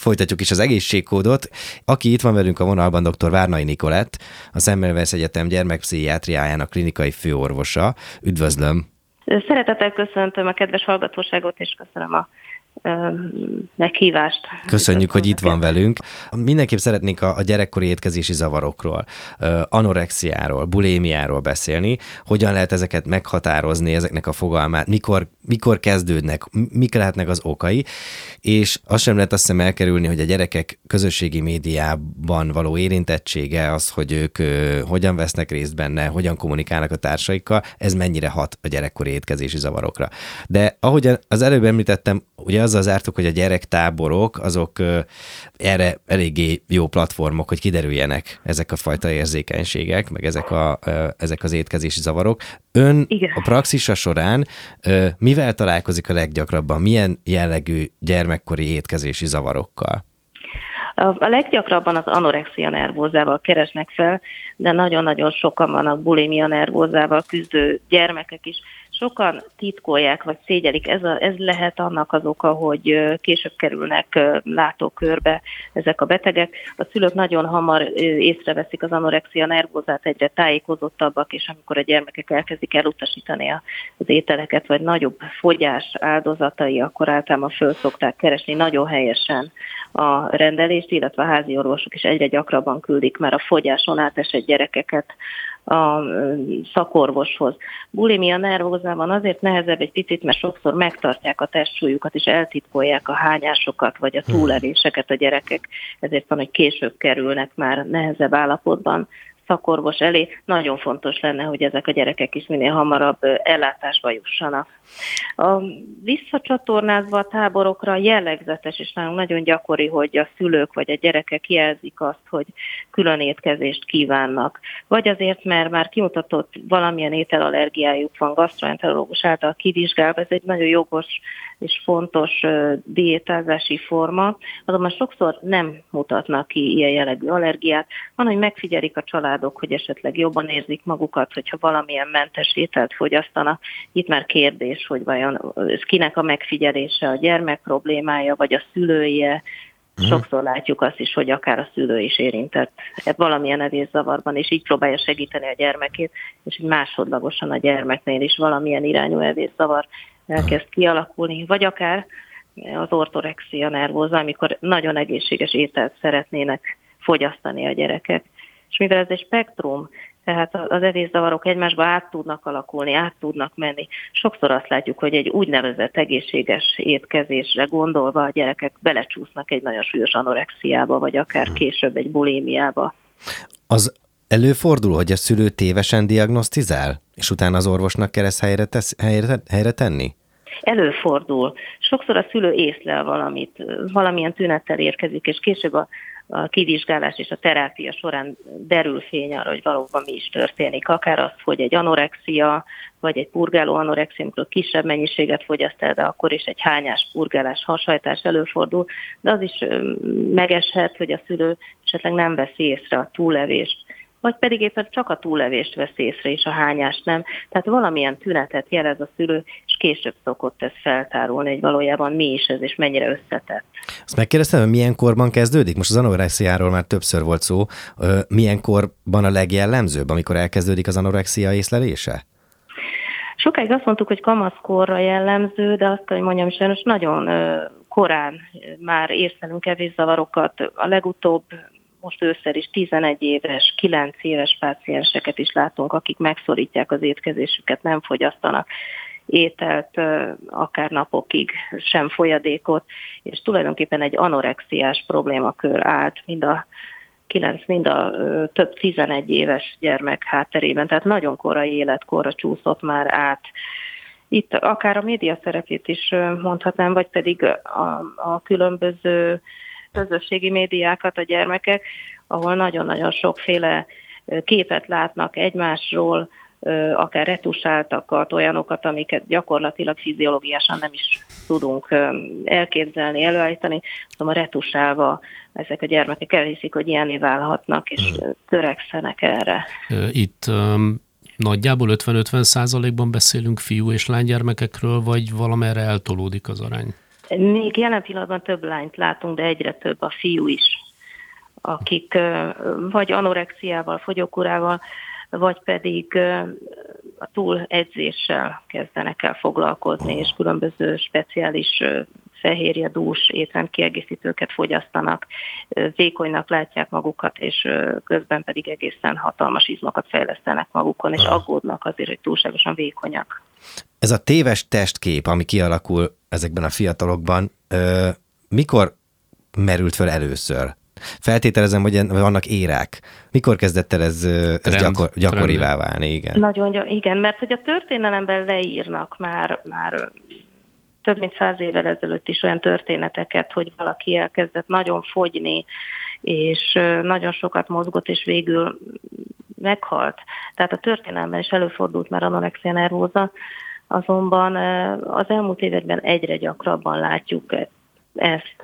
folytatjuk is az egészségkódot. Aki itt van velünk a vonalban, dr. Várnai Nikolett, a Semmelweis Egyetem gyermekpszichiátriájának klinikai főorvosa. Üdvözlöm! Szeretettel köszöntöm a kedves hallgatóságot, és köszönöm a meghívást. Köszönjük, hogy itt van velünk. Mindenképp szeretnénk a gyerekkori étkezési zavarokról, anorexiáról, bulémiáról beszélni. Hogyan lehet ezeket meghatározni, ezeknek a fogalmát, mikor kezdődnek, mik lehetnek az okai, és azt sem lehet azt hiszem elkerülni, hogy a gyerekek közösségi médiában való érintettsége, az, hogy ők hogyan vesznek részt benne, hogyan kommunikálnak a társaikkal, ez mennyire hat a gyerekkori étkezési zavarokra. De ahogy az előbb említettem, ugye azzal zártuk, hogy a gyerektáborok, azok erre eléggé jó platformok, hogy kiderüljenek ezek a fajta érzékenységek, meg ezek az étkezési zavarok. Ön Igen. a praxisa során mivel találkozik a leggyakrabban? Milyen jellegű gyermekkori étkezési zavarokkal? A leggyakrabban az anorexia nervózával keresnek fel, de nagyon-nagyon sokan vannak bulimia nervózával küzdő gyermekek is. Sokan titkolják, vagy szégyelik. Ez lehet annak az oka, hogy később kerülnek látókörbe ezek a betegek. A szülők nagyon hamar észreveszik az anorexia nervózát, egyre tájékozottabbak, és amikor a gyermekek elkezdik elutasítani az ételeket, vagy nagyobb fogyás áldozatai, akkor általában föl szokták keresni nagyon helyesen a rendelést, illetve a házi orvosok is egyre gyakrabban küldik már a fogyáson átesett gyerekeket a szakorvoshoz. Bulimia nervózában azért nehezebb egy picit, mert sokszor megtartják a testsúlyukat, és eltitkolják a hányásokat, vagy a túlevéseket a gyerekek. Ezért van, hogy később kerülnek már nehezebb állapotban szakorvos elé. Nagyon fontos lenne, hogy ezek a gyerekek is minél hamarabb ellátásba jussanak. Visszacsatornázva a táborokra jellegzetes, és nagyon gyakori, hogy a szülők vagy a gyerekek jelzik azt, hogy külön étkezést kívánnak. Vagy azért, mert már kimutatott valamilyen ételallergiájuk van, gasztroenterológus által kivizsgálva, ez egy nagyon jogos és fontos diétázási forma, azonban sokszor nem mutatnak ki ilyen jellegű allergiát. Van, hogy megfigyelik a családok, hogy esetleg jobban érzik magukat, hogyha valamilyen mentes ételt fogyasztanak. Itt már kérdés, hogy vajon kinek a megfigyelése, a gyermek problémája, vagy a szülője. Sokszor látjuk azt is, hogy akár a szülő is érintett valamilyen evészavarban, és így próbálja segíteni a gyermekét, és másodlagosan a gyermeknél is valamilyen irányú evészavar elkezd kialakulni, vagy akár az ortorexia nervóza, amikor nagyon egészséges ételt szeretnének fogyasztani a gyerekek. És mivel ez egy spektrum, tehát az evészavarok egymásba át tudnak alakulni, át tudnak menni. Sokszor azt látjuk, hogy egy úgynevezett egészséges étkezésre gondolva a gyerekek belecsúsznak egy nagyon súlyos anorexiába, vagy akár később egy bulimiába. Az előfordul, hogy a szülő tévesen diagnosztizál, és utána az orvosnak kell ezt helyre tenni? Előfordul. Sokszor a szülő észlel valamilyen tünettel érkezik, és később a kivizsgálás és a terápia során derül fény arra, hogy valóban mi is történik. Akár az, hogy egy anorexia, vagy egy purgáló anorexia, amikor kisebb mennyiséget fogyaszt el, de akkor is egy hányás, purgálás, hashajtás előfordul, de az is megeshet, hogy a szülő esetleg nem veszi észre a túllevést, vagy pedig éppen csak a túllevést vesz észre, és a hányást nem. Tehát valamilyen tünetet jelez a szülő, és később szokott ez feltárulni, hogy valójában mi is ez, és mennyire összetett. Azt megkérdeztem, hogy milyen korban kezdődik? Most az anorexiáról már többször volt szó. Milyen korban a legjellemzőbb, amikor elkezdődik az anorexia észlelése? Sokáig azt mondtuk, hogy kamaszkorra jellemző, de azt, hogy mondjam, sajnos nagyon korán már észlelünk evészavarokat. A legutóbb most ősszel is 11 éves, 9 éves pácienseket is látunk, akik megszorítják az étkezésüket, nem fogyasztanak ételt, akár napokig, sem folyadékot, és tulajdonképpen egy anorexiás problémakör állt mind a 9, mind a több 11 éves gyermek hátterében, tehát nagyon korai életkorra csúszott már át. Itt akár a média szerepét is mondhatnám, vagy pedig a különböző közösségi médiákat a gyermekek, ahol nagyon-nagyon sokféle képet látnak egymásról, akár retusáltakat, olyanokat, amiket gyakorlatilag fiziológiásan nem is tudunk elképzelni, előállítani, szóval retusálva ezek a gyermekek elhiszik, hogy ilyenné válhatnak, és törekszenek erre. Itt nagyjából 50-50% beszélünk fiú és lánygyermekekről, vagy valamerre eltolódik az arány? Még jelen pillanatban több lányt látunk, de egyre több a fiú is, akik vagy anorexiával, fogyókúrával, vagy pedig a túledzéssel kezdenek el foglalkozni, és különböző speciális fehérjedús étrendkiegészítőket fogyasztanak, vékonynak látják magukat, és közben pedig egészen hatalmas izmokat fejlesztenek magukon, és aggódnak azért, hogy túlságosan vékonyak. Ez a téves testkép, ami kialakul ezekben a fiatalokban, mikor merült föl először? Feltételezem, hogy vannak érák. Mikor kezdett el ez gyakorivá válni? Igen, mert hogy a történelemben leírnak már több mint 100 évvel ezelőtt is olyan történeteket, hogy valaki elkezdett nagyon fogyni, és nagyon sokat mozgott, és végül meghalt. Tehát a történelemben is előfordult már anorexia nervóza, azonban az elmúlt években egyre gyakrabban látjuk ezt.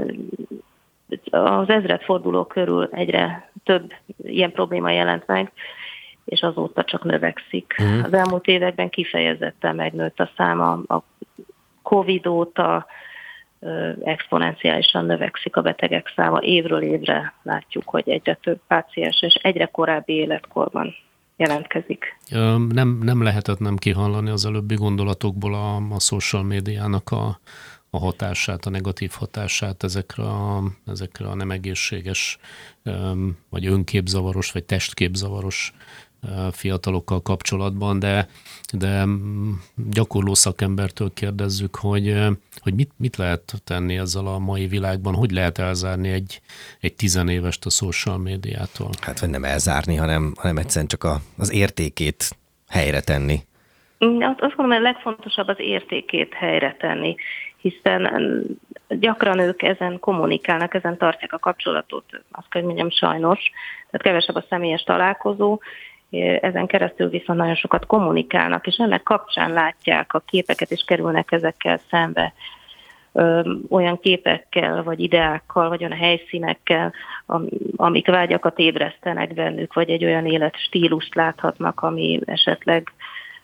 Az ezredforduló körül egyre több ilyen probléma jelent meg, és azóta csak növekszik. Az elmúlt években kifejezetten megnőtt a száma, a Covid óta exponenciálisan növekszik a betegek száma. Évről évre látjuk, hogy egyre több páciens és egyre korábbi életkorban jelentkezik. Nem lehetett nem kihallani az előbbi gondolatokból a social médiának a hatását, a negatív hatását ezekre a nem egészséges, vagy önképzavaros, vagy testképzavaros fiatalokkal kapcsolatban, de gyakorló szakembertől kérdezzük, hogy mit lehet tenni ezzel a mai világban, hogy lehet elzárni egy 10 évest a social médiától? Hát, vagy nem elzárni, hanem egyszerűen csak az értékét helyre tenni. Azt gondolom, hogy a legfontosabb az értékét helyre tenni, hiszen gyakran ők ezen kommunikálnak, ezen tartják a kapcsolatot, azt kell, hogy mondjam, sajnos, tehát kevesebb a személyes találkozó, ezen keresztül viszont nagyon sokat kommunikálnak, és ennek kapcsán látják a képeket, és kerülnek ezekkel szembe olyan képekkel, vagy ideákkal, vagy olyan helyszínekkel, amik vágyakat ébresztenek bennük, vagy egy olyan életstílust láthatnak, ami esetleg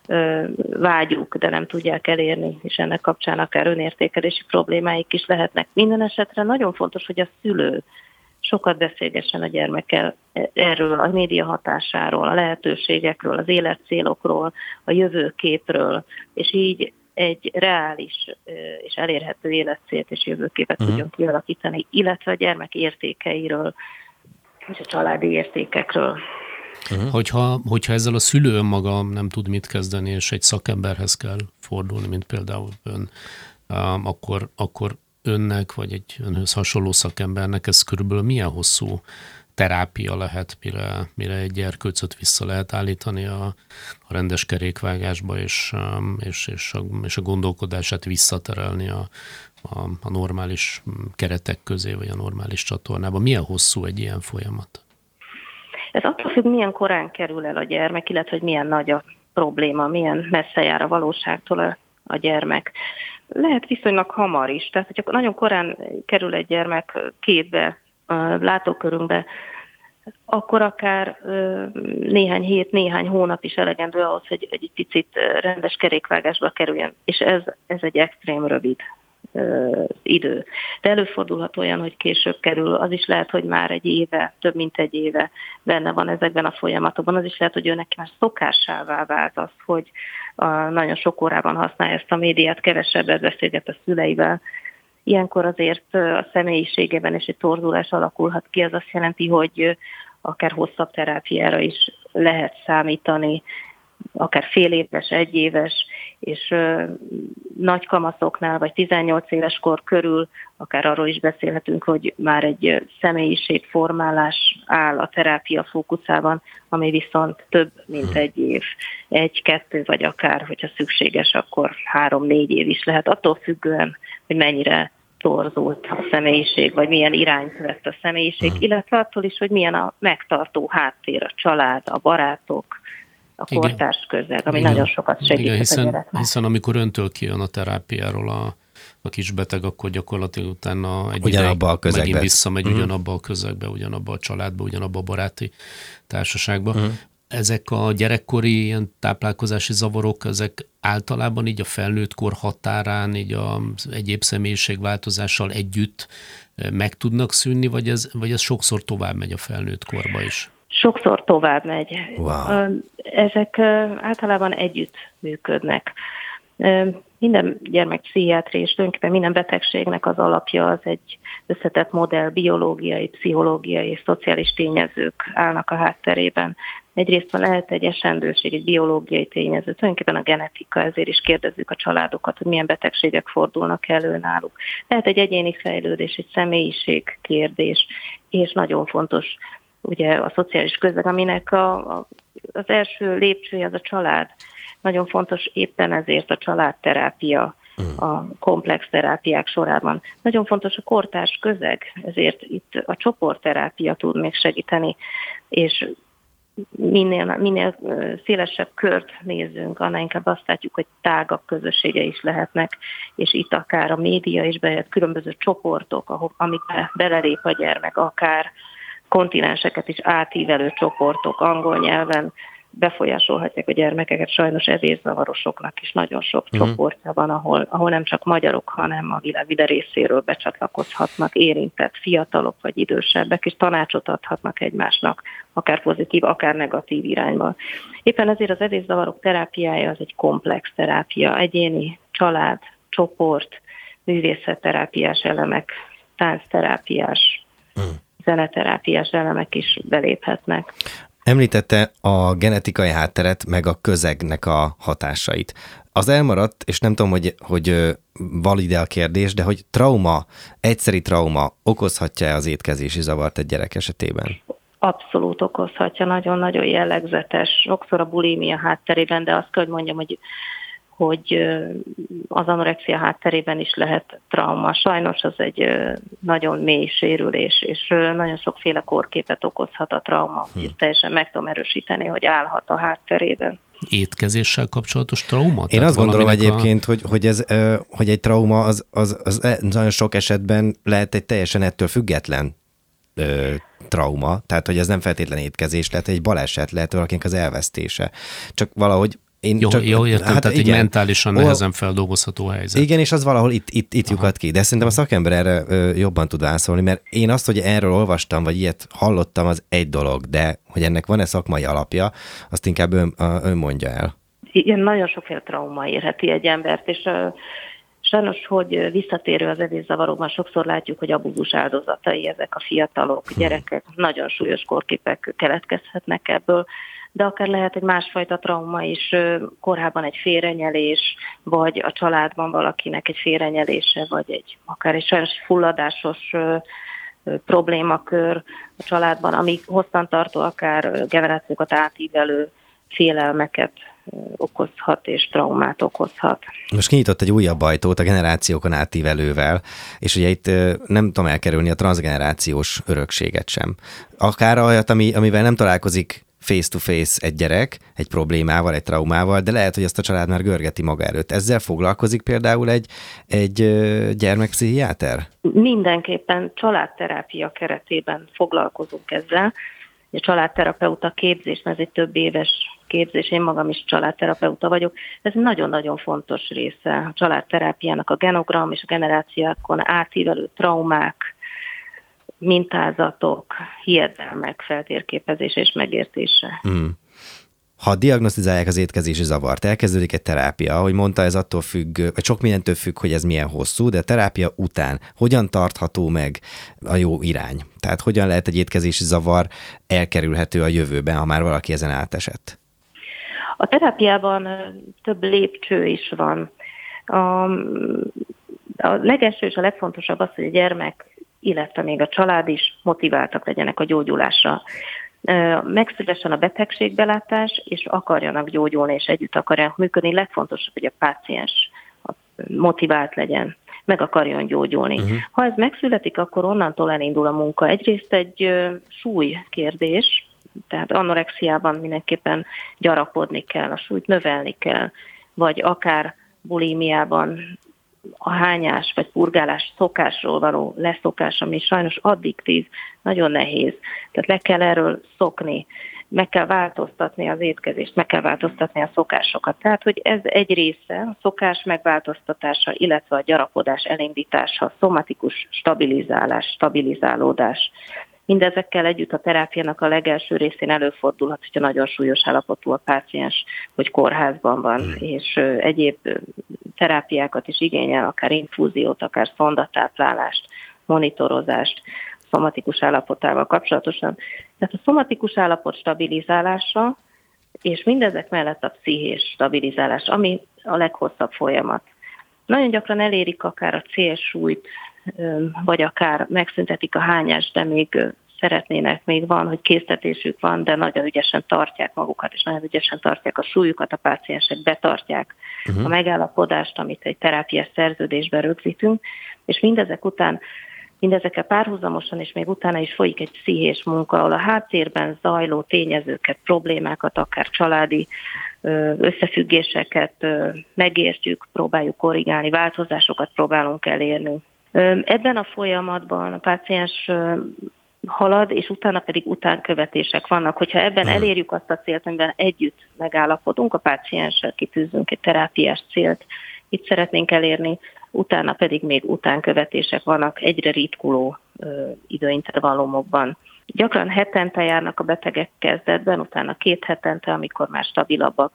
vágyuk, de nem tudják elérni, és ennek kapcsán akár önértékelési problémáik is lehetnek. Minden esetre nagyon fontos, hogy a szülő sokat beszélgessen a gyermekkel erről, a média hatásáról, a lehetőségekről, az életcélokról, a jövőképről, és így egy reális és elérhető életcélt és jövőképet tudjon kialakítani, illetve a gyermek értékeiről és a családi értékekről. Hogyha ezzel a szülő önmaga nem tud mit kezdeni, és egy szakemberhez kell fordulni, mint például ön, akkor önnek, vagy egy önhöz hasonló szakembernek ez körülbelül milyen hosszú terápia lehet, mire egy gyerkőcöt vissza lehet állítani a rendes kerékvágásba, és a gondolkodását visszaterelni a normális keretek közé, vagy a normális csatornába. Milyen hosszú egy ilyen folyamat? Ez attól függ, milyen korán kerül el a gyermek, illetve hogy milyen nagy a probléma, milyen messze jár a valóságtól a gyermek. Lehet viszonylag hamar is. Tehát, hogyha nagyon korán kerül egy gyermek képbe, a látókörünkbe, akkor akár néhány hét, néhány hónap is elegendő ahhoz, hogy egy picit rendes kerékvágásba kerüljön. És ez egy extrém rövid idő. De előfordulhat olyan, hogy később kerül, az is lehet, hogy már egy éve, több mint egy éve benne van ezekben a folyamatokban, az is lehet, hogy őnek már szokássává vált az, hogy nagyon sok órában használja ezt a médiát, kevesebbet beszélget a szüleivel. Ilyenkor azért a személyiségében is egy torzulás alakulhat ki, ez azt jelenti, hogy akár hosszabb terápiára is lehet számítani, akár fél éves, egy éves, és nagy kamaszoknál, vagy 18 éves kor körül, akár arról is beszélhetünk, hogy már egy személyiségformálás áll a terápia fókuszában, ami viszont több, mint egy év, 1-2, vagy akár, hogyha szükséges, akkor 3-4 év is lehet, attól függően, hogy mennyire torzult a személyiség, vagy milyen irányt vett a személyiség, illetve attól is, hogy milyen a megtartó háttér, a család, a barátok, a kortárs közeg, ami nagyon sokat segít a gyereknek. Hiszen amikor öntől kijön a terápiáról a kisbeteg, akkor gyakorlatilag utána megint visszamegy ugyanabba a közegbe, ugyanabba a családba, ugyanabba a baráti társaságba. ezek a gyerekkori ilyen táplálkozási zavarok, ezek általában így a felnőtt kor határán, így az egyéb személyiségváltozással együtt meg tudnak szűnni, vagy ez sokszor tovább megy a felnőtt korba is? Sokszor tovább megy. Wow. Ezek általában együtt működnek. Minden gyermekpszichiátria és tulajdonképpen minden betegségnek az alapja az egy összetett modell, biológiai, pszichológiai és szociális tényezők állnak a hátterében. Egyrészt lehet egy esendőség, egy biológiai tényező, tulajdonképpen a genetika, ezért is kérdezzük a családokat, hogy milyen betegségek fordulnak elő náluk. Lehet egy egyéni fejlődés, egy személyiség kérdés, és nagyon fontos ugye a szociális közeg, aminek az első lépcsője az a család. Nagyon fontos éppen ezért a családterápia a komplex terápiák sorában. Nagyon fontos a kortárs közeg, ezért itt a csoportterápia tud még segíteni, és minél szélesebb kört nézzünk, annál inkább azt látjuk, hogy tágabb közössége is lehetnek, és itt akár a média is bejött, különböző csoportok, amikbe belelép a gyermek, akár kontinenseket is átívelő csoportok angol nyelven befolyásolhatják a gyermekeket. Sajnos evészavarosoknak is nagyon sok csoportja van, ahol nem csak magyarok, hanem a világ minden részéről becsatlakozhatnak érintett fiatalok vagy idősebbek, és tanácsot adhatnak egymásnak, akár pozitív, akár negatív irányba. Éppen ezért az evészavarok terápiája az egy komplex terápia, egyéni, család, csoport, művészetterápiás elemek, táncterápiás, zeneterápiás elemek is beléphetnek. Említette a genetikai hátteret, meg a közegnek a hatásait. Az elmaradt, és nem tudom, hogy valide a kérdés, de hogy egyszeri trauma okozhatja az étkezési zavart egy gyerek esetében? Abszolút okozhatja, nagyon-nagyon jellegzetes. Sokszor a bulimia hátterében, de azt kell, hogy mondjam, hogy az anorexia hátterében is lehet trauma. Sajnos az egy nagyon mély sérülés, és nagyon sokféle kórképet okozhat a trauma. Teljesen meg tudom erősíteni, hogy állhat a hátterében. Étkezéssel kapcsolatos trauma? Én azt gondolom egyébként, hogy egy trauma az nagyon sok esetben lehet egy teljesen ettől független trauma, tehát hogy ez nem feltétlen étkezés, lehet egy baleset, lehet valakinek az elvesztése. Csak valahogy Jó, értem, hát tehát egy mentálisan nehezen feldolgozható helyzet. Igen, és az valahol itt lyukat ki. De szerintem a szakember erre jobban tud válaszolni, mert én azt, hogy erről olvastam, vagy ilyet hallottam, az egy dolog, de hogy ennek van-e szakmai alapja, azt inkább ön mondja el. Igen, nagyon sokféle trauma érheti egy embert, és sajnos, hogy visszatérő az evészavarokban, sokszor látjuk, hogy abúzus áldozatai ezek a fiatalok, gyerekek, nagyon súlyos kórképek keletkezhetnek ebből, de akár lehet egy másfajta trauma is, korábban egy félrenyelés, vagy a családban valakinek egy félrenyelése, vagy akár egy sajnos fulladásos problémakör a családban, ami hosszantartó, akár generációkat átívelő félelmeket okozhat és traumát okozhat. Most kinyitott egy újabb ajtót a generációkon átívelővel, és ugye itt nem tudom elkerülni a transzgenerációs örökséget sem. Akár olyat, amivel nem találkozik face-to-face egy gyerek, egy problémával, egy traumával, de lehet, hogy azt a család már görgeti maga előtt. Ezzel foglalkozik például egy gyermekpszichiáter? Mindenképpen családterápia keretében foglalkozunk ezzel. A családterapeuta képzés, mert ez egy több éves képzés, én magam is családterapeuta vagyok. Ez nagyon-nagyon fontos része a családterápiának, a genogram és a generációkon átívelő traumák, mintázatok, hiedelmek feltérképezése és megértése. Ha diagnosztizálják az étkezési zavart, elkezdődik egy terápia, ahogy mondta, ez attól függ, vagy sok mindentől függ, hogy ez milyen hosszú, de a terápia után hogyan tartható meg a jó irány? Tehát hogyan lehet egy étkezési zavar elkerülhető a jövőben, ha már valaki ezen átesett? A terápiában több lépcső is van. A legelső és a legfontosabb az, hogy a gyermek, illetve még a család is motiváltak legyenek a gyógyulásra. Megszülessen a betegségbelátás, és akarjanak gyógyulni, és együtt akarjanak működni. Legfontosabb, hogy a páciens motivált legyen, meg akarjon gyógyulni. Ha ez megszületik, akkor onnantól elindul a munka. Egyrészt egy súly kérdés, tehát anorexiában mindenképpen gyarapodni kell, a súlyt növelni kell, vagy akár bulimiában a hányás vagy purgálás szokásról való leszokás, ami sajnos addiktív, nagyon nehéz. Tehát le kell erről szokni. meg kell változtatni az étkezést, meg kell változtatni a szokásokat. Tehát, hogy ez egy része, a szokás megváltoztatása, illetve a gyarapodás elindítása, a szomatikus stabilizálódás. Mindezekkel együtt a terápiának a legelső részén előfordulhat, hogyha nagyon súlyos állapotú a páciens, hogy kórházban van, és egyéb terápiákat is igényel, akár infúziót, akár szondatáplálást, monitorozást, szomatikus állapotával kapcsolatosan. Tehát a szomatikus állapot stabilizálása, és mindezek mellett a pszichés stabilizálás, ami a leghosszabb folyamat. Nagyon gyakran elérik akár a célsúlyt, vagy akár megszüntetik a hányást, de még szeretnének, még van, hogy késztetésük van, de nagyon ügyesen tartják magukat, és nagyon ügyesen tartják a súlyukat, a páciensek betartják a megállapodást, amit egy terápiás szerződésben rögzítünk, és mindezekkel párhuzamosan, és még utána is folyik egy pszichés munka, ahol a háttérben zajló tényezőket, problémákat, akár családi összefüggéseket megértjük, próbáljuk korrigálni, változásokat próbálunk elérni. Ebben a folyamatban a páciens halad, és utána pedig utánkövetések vannak. Hogyha ebben elérjük azt a célt, amiben együtt megállapodunk, a pácienssel kitűzünk egy terápiás célt, itt szeretnénk elérni, utána pedig még utánkövetések vannak egyre ritkuló időintervallumokban. Gyakran hetente járnak a betegek kezdetben, utána 2 hetente, amikor már stabilabbak,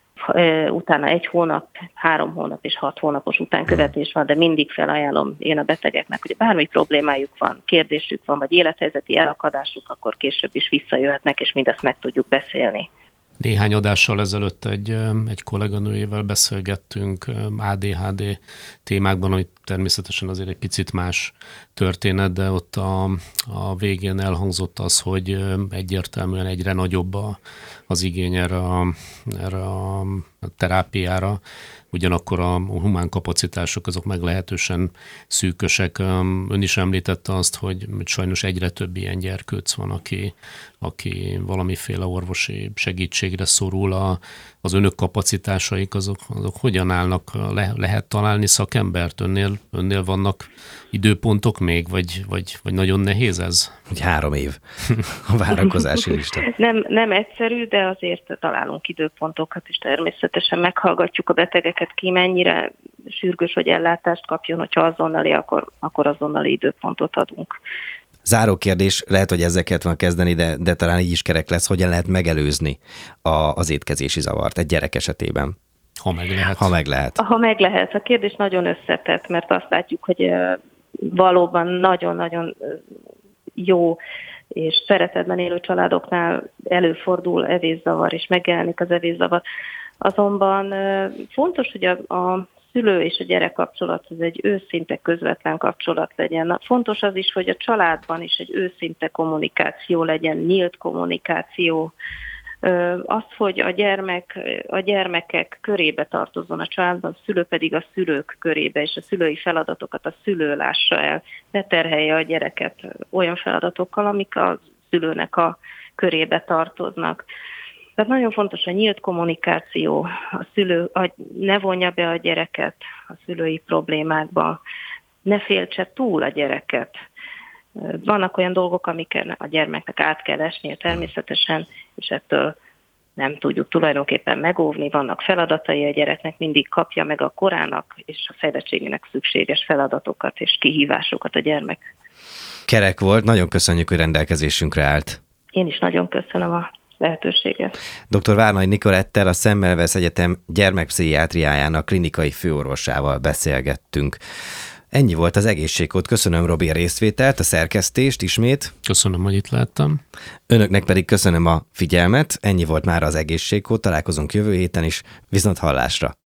utána 1 hónap, 3 hónap és 6 hónapos utánkövetés van, de mindig felajánlom én a betegeknek, hogy bármi problémájuk van, kérdésük van, vagy élethelyzeti elakadásuk, akkor később is visszajöhetnek, és mindezt meg tudjuk beszélni. Néhány adással ezelőtt egy kolléganőjével beszélgettünk ADHD témákban, ami természetesen azért egy picit más történet, de ott a végén elhangzott az, hogy egyértelműen egyre nagyobb az igény erre a terápiára, ugyanakkor a humán kapacitások azok meglehetősen szűkösek. Ön is említette azt, hogy sajnos egyre több ilyen gyerkőc van, aki valamiféle orvosi segítségre szorul. Az önök kapacitásaik azok hogyan állnak? Lehet találni szakembert? Önnél vannak időpontok még, vagy nagyon nehéz ez? 3 év a várakozási lista. Nem egyszerű, de azért találunk időpontokat, és természetesen meghallgatjuk a betegeket, ki mennyire sürgős, hogy ellátást kapjon, hogyha azonnali, akkor azonnali időpontot adunk. Záró kérdés, lehet, hogy ezeket van kezdeni, de talán így is kerek lesz, hogyan lehet megelőzni az étkezési zavart egy gyerek esetében. Ha meg lehet. Ha meg lehet. A kérdés nagyon összetett, mert azt látjuk, hogy valóban nagyon-nagyon jó és szeretetben élő családoknál előfordul evészavar, és megjelenik az evészavar. Azonban fontos, hogy a szülő és a gyerek kapcsolat az egy őszinte, közvetlen kapcsolat legyen. Fontos az is, hogy a családban is egy őszinte kommunikáció legyen, nyílt kommunikáció. Az, hogy a gyermekek körébe tartozzon a családban, a szülő pedig a szülők körébe, és a szülői feladatokat a szülő lássa el, ne terhelje a gyereket olyan feladatokkal, amik a szülőnek a körébe tartoznak. Tehát nagyon fontos a nyílt kommunikáció, ne vonja be a gyereket a szülői problémákba, ne féltse túl a gyereket. Vannak olyan dolgok, amiket a gyermeknek át kell esnie természetesen, és ettől nem tudjuk tulajdonképpen megóvni. Vannak feladatai a gyereknek, mindig kapja meg a korának és a fejlettségének szükséges feladatokat és kihívásokat a gyermek. Kerek volt, nagyon köszönjük, hogy rendelkezésünkre állt. Én is nagyon köszönöm a lehetőséget. Dr. Várnai Nicolettel, a Semmelweis Egyetem gyermekpszichiátriájának klinikai főorvosával beszélgettünk. Ennyi volt az Egészségkód. Köszönöm, Robi, a részvételt, a szerkesztést ismét. Köszönöm, hogy itt láttam. Önöknek pedig köszönöm a figyelmet. Ennyi volt már az Egészségkód. Találkozunk jövő héten is. Viszont hallásra.